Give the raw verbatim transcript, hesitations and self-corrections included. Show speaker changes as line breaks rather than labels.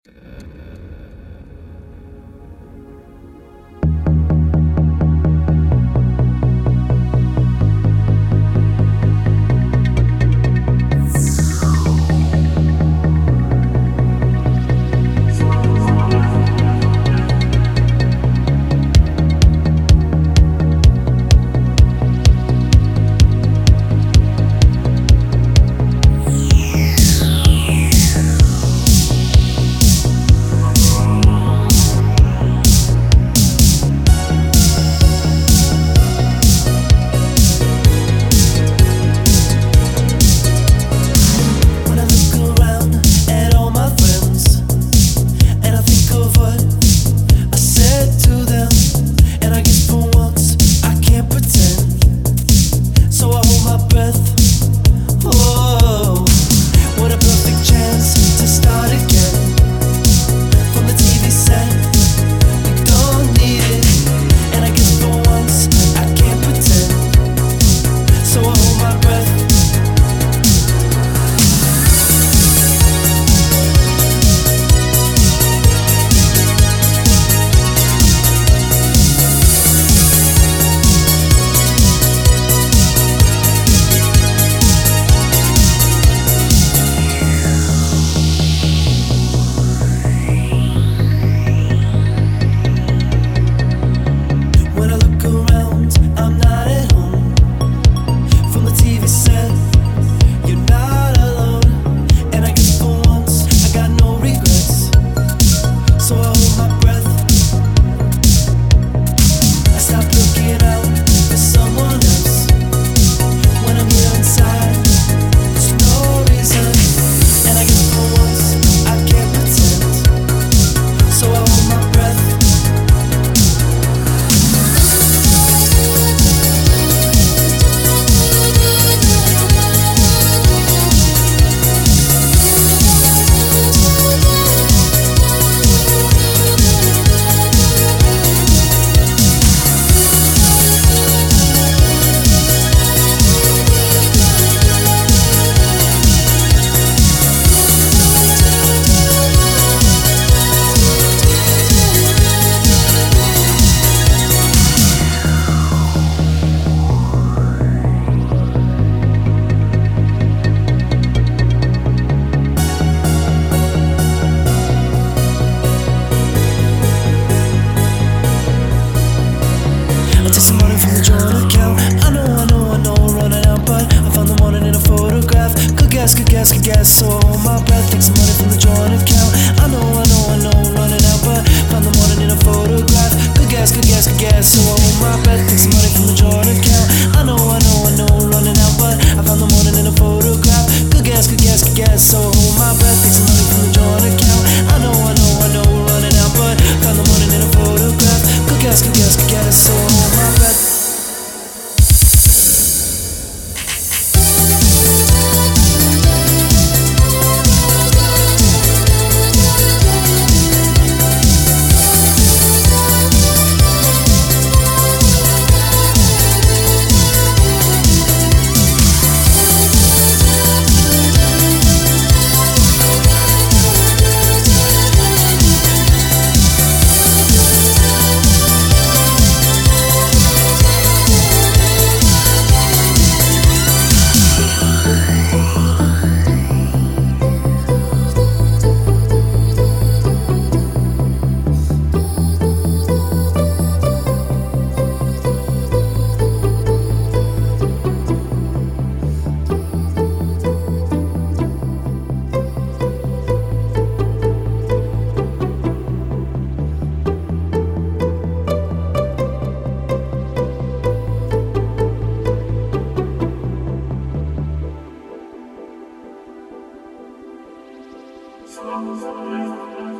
So I hold my breath, take some money from the joint account. I know, I know, I know, running out, but found the morning in a photograph. Good gas, good gas, good gas. So I hold my breath, take some money from the joint account. I know, I know, I know, running out, but I found the morning in a photograph. Good gas, good gas, good gas. So I hold my breath, take some money from the joint account. I know, I know, I know, running out, but found the morning in a photograph. Good gas, good gas, good gas. So I hold my breath.
Thank you.